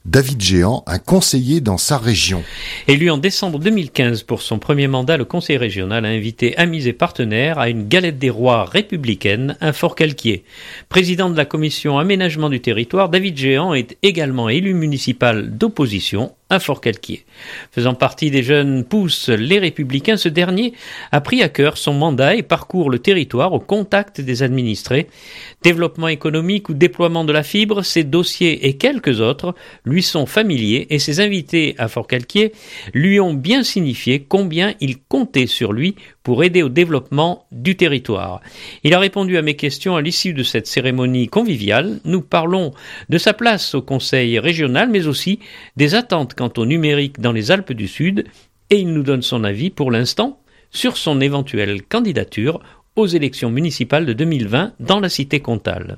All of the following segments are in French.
David Géant, un conseiller dans sa région. Élu en décembre 2015 pour son premier mandat, le conseil régional a invité amis et partenaires à une galette des rois républicaine à Forcalquier. Président de la commission aménagement du territoire, David Géant est également élu municipal d'opposition à Forcalquier. Faisant partie des jeunes pousses Les Républicains, ce dernier a pris à cœur son mandat et parcourt le territoire au contact des administrés. Développement économique ou déploiement de la fibre, ces dossiers et quelques autres lui sont familiers et ses invités à Forcalquier lui ont bien signifié combien il comptait sur lui pour aider au développement du territoire. Il a répondu à mes questions à l'issue de cette cérémonie conviviale. Nous parlons de sa place au conseil régional, mais aussi des attentes quant au numérique dans les Alpes du Sud, et il nous donne son avis pour l'instant sur son éventuelle candidature aux élections municipales de 2020 dans la cité comtale.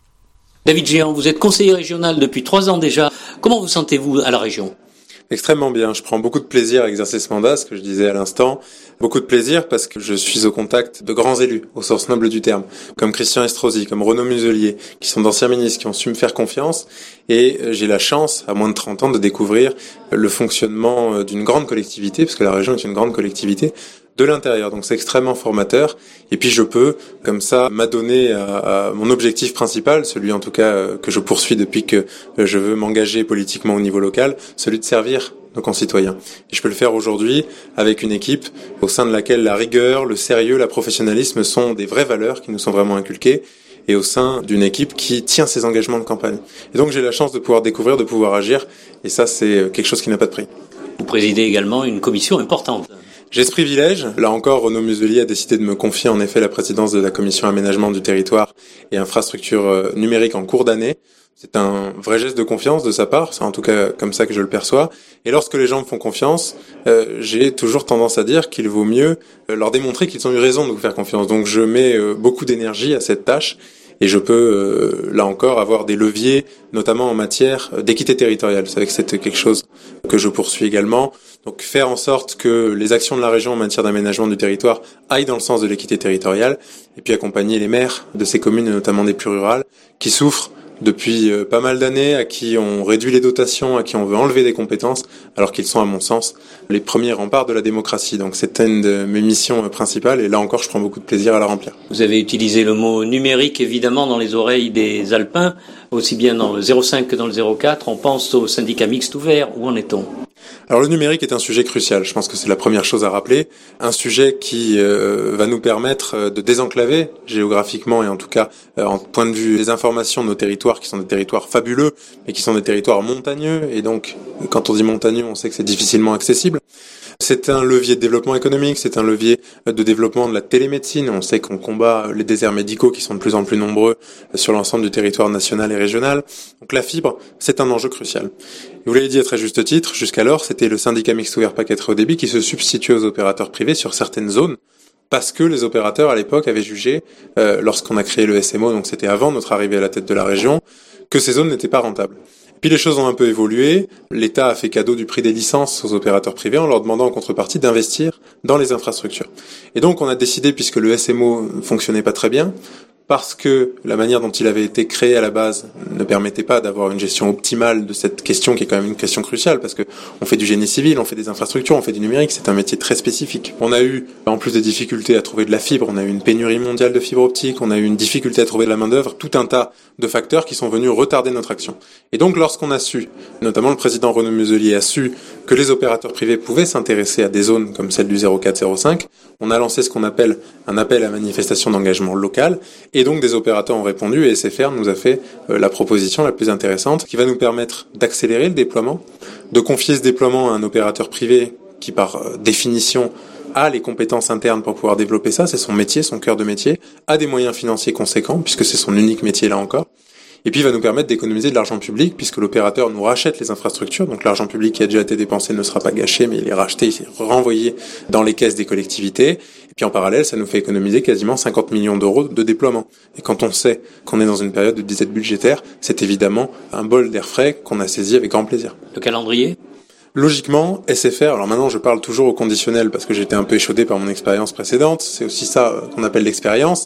David Géant, vous êtes conseiller régional depuis 3 ans déjà. Comment vous sentez-vous à la région ? Extrêmement bien. Je prends beaucoup de plaisir à exercer ce mandat, ce que je disais à l'instant. Beaucoup de plaisir parce que je suis au contact de grands élus, au sens noble du terme, comme Christian Estrosi, comme Renaud Muselier, qui sont d'anciens ministres, qui ont su me faire confiance. Et j'ai la chance, à moins de 30 ans, de découvrir le fonctionnement d'une grande collectivité, parce que la région est une grande collectivité, de l'intérieur. Donc c'est extrêmement formateur. Et puis je peux, comme ça, m'adonner à mon objectif principal, celui en tout cas que je poursuis depuis que je veux m'engager politiquement au niveau local, celui de servir nos concitoyens. Et je peux le faire aujourd'hui avec une équipe au sein de laquelle la rigueur, le sérieux, la professionnalisme sont des vraies valeurs qui nous sont vraiment inculquées, et au sein d'une équipe qui tient ses engagements de campagne. Et donc j'ai la chance de pouvoir découvrir, de pouvoir agir, et ça c'est quelque chose qui n'a pas de prix. Vous présidez également une commission importante. J'ai ce privilège. Là encore, Renaud Muselier a décidé de me confier en effet la présidence de la commission aménagement du territoire et infrastructure numérique en cours d'année. C'est un vrai geste de confiance de sa part, c'est en tout cas comme ça que je le perçois. Et lorsque les gens me font confiance, j'ai toujours tendance à dire qu'il vaut mieux leur démontrer qu'ils ont eu raison de vous faire confiance. Donc je mets beaucoup d'énergie à cette tâche. Et je peux, là encore, avoir des leviers, notamment en matière d'équité territoriale. Vous savez que c'est quelque chose que je poursuis également. Donc faire en sorte que les actions de la région en matière d'aménagement du territoire aillent dans le sens de l'équité territoriale, et puis accompagner les maires de ces communes, et notamment des plus rurales, qui souffrent depuis pas mal d'années, à qui on réduit les dotations, à qui on veut enlever des compétences, alors qu'ils sont, à mon sens, les premiers remparts de la démocratie. Donc c'est une de mes missions principales, et là encore, je prends beaucoup de plaisir à la remplir. Vous avez utilisé le mot numérique, évidemment, dans les oreilles des Alpins, aussi bien dans le 05 que dans le 04. On pense au syndicat mixte ouvert. Où en est-on ? Alors le numérique est un sujet crucial, je pense que c'est la première chose à rappeler, un sujet qui va nous permettre de désenclaver géographiquement et en tout cas en point de vue des informations de nos territoires qui sont des territoires fabuleux mais qui sont des territoires montagneux, et donc quand on dit montagneux on sait que c'est difficilement accessible. C'est un levier de développement économique, c'est un levier de développement de la télémédecine. On sait qu'on combat les déserts médicaux qui sont de plus en plus nombreux sur l'ensemble du territoire national et régional. Donc la fibre, c'est un enjeu crucial. Et vous l'avez dit à très juste titre, jusqu'alors, c'était le syndicat mixte ouvert paquet très haut débit qui se substituait aux opérateurs privés sur certaines zones, parce que les opérateurs à l'époque avaient jugé, lorsqu'on a créé le SMO, donc c'était avant notre arrivée à la tête de la région, que ces zones n'étaient pas rentables. Puis les choses ont un peu évolué, l'État a fait cadeau du prix des licences aux opérateurs privés en leur demandant en contrepartie d'investir dans les infrastructures. Et donc on a décidé, puisque le SMO fonctionnait pas très bien, parce que la manière dont il avait été créé à la base ne permettait pas d'avoir une gestion optimale de cette question qui est quand même une question cruciale, parce que on fait du génie civil, on fait des infrastructures, on fait du numérique, c'est un métier très spécifique. On a eu, en plus des difficultés à trouver de la fibre, on a eu une pénurie mondiale de fibre optique, on a eu une difficulté à trouver de la main-d'œuvre, tout un tas de facteurs qui sont venus retarder notre action. Et donc lorsqu'on a su, notamment le président Renaud Muselier a su que les opérateurs privés pouvaient s'intéresser à des zones comme celle du 04-05, on a lancé ce qu'on appelle un appel à manifestation d'engagement local, et donc des opérateurs ont répondu, et SFR nous a fait la proposition la plus intéressante qui va nous permettre d'accélérer le déploiement, de confier ce déploiement à un opérateur privé qui par définition a les compétences internes pour pouvoir développer ça, c'est son métier, son cœur de métier, a des moyens financiers conséquents puisque c'est son unique métier là encore. Et puis il va nous permettre d'économiser de l'argent public puisque l'opérateur nous rachète les infrastructures, donc l'argent public qui a déjà été dépensé ne sera pas gâché, mais il est racheté, il est renvoyé dans les caisses des collectivités. Et puis en parallèle, ça nous fait économiser quasiment 50 millions d'euros de déploiement. Et quand on sait qu'on est dans une période de disette budgétaire, c'est évidemment un bol d'air frais qu'on a saisi avec grand plaisir. Le calendrier ? Logiquement, SFR, alors maintenant je parle toujours au conditionnel parce que j'étais un peu échaudé par mon expérience précédente, c'est aussi ça qu'on appelle l'expérience.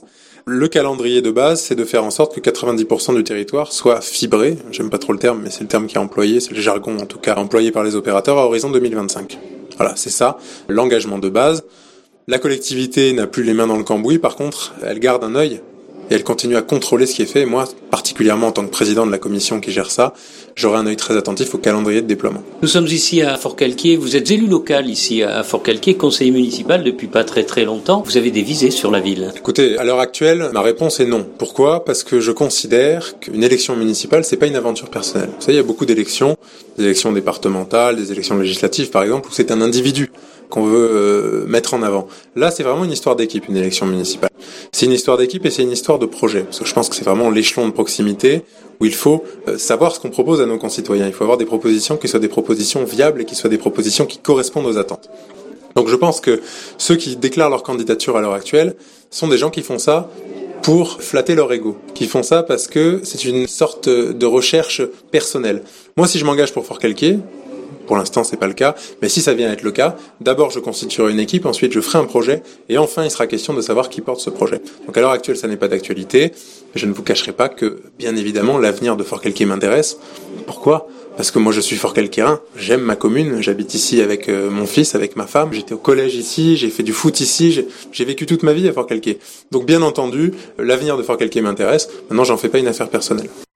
Le calendrier de base, c'est de faire en sorte que 90% du territoire soit fibré. J'aime pas trop le terme, mais c'est le terme qui est employé, c'est le jargon en tout cas employé par les opérateurs à horizon 2025. Voilà, c'est ça, l'engagement de base. La collectivité n'a plus les mains dans le cambouis, par contre, elle garde un œil et elle continue à contrôler ce qui est fait. Et moi, particulièrement en tant que président de la commission qui gère ça, j'aurai un œil très attentif au calendrier de déploiement. Nous sommes ici à Forcalquier. Vous êtes élu local ici à Forcalquier, conseiller municipal depuis pas très longtemps. Vous avez des visées sur la ville. Écoutez, à l'heure actuelle, ma réponse est non. Pourquoi ? Parce que je considère qu'une élection municipale, c'est pas une aventure personnelle. Vous savez, il y a beaucoup d'élections, des élections départementales, des élections législatives par exemple, où c'est un individu qu'on veut mettre en avant. Là, c'est vraiment une histoire d'équipe, une élection municipale. C'est une histoire d'équipe et c'est une histoire de projet. Parce que je pense que c'est vraiment l'échelon de proximité où il faut savoir ce qu'on propose à nos concitoyens. Il faut avoir des propositions qui soient des propositions viables et qui soient des propositions qui correspondent aux attentes. Donc je pense que ceux qui déclarent leur candidature à l'heure actuelle sont des gens qui font ça pour flatter leur ego, qui font ça parce que c'est une sorte de recherche personnelle. Moi, si je m'engage pour Forcalquier, pour l'instant, c'est pas le cas, mais si ça vient être le cas, d'abord je constituerai une équipe, ensuite je ferai un projet, et enfin il sera question de savoir qui porte ce projet. Donc à l'heure actuelle, ça n'est pas d'actualité, mais je ne vous cacherai pas que, bien évidemment, l'avenir de Forcalquier m'intéresse. Pourquoi ? Parce que moi je suis Forcalquierin, j'aime ma commune, j'habite ici avec mon fils, avec ma femme, j'étais au collège ici, j'ai fait du foot ici, j'ai vécu toute ma vie à Forcalquier. Donc bien entendu, l'avenir de Forcalquier m'intéresse, maintenant j'en fais pas une affaire personnelle.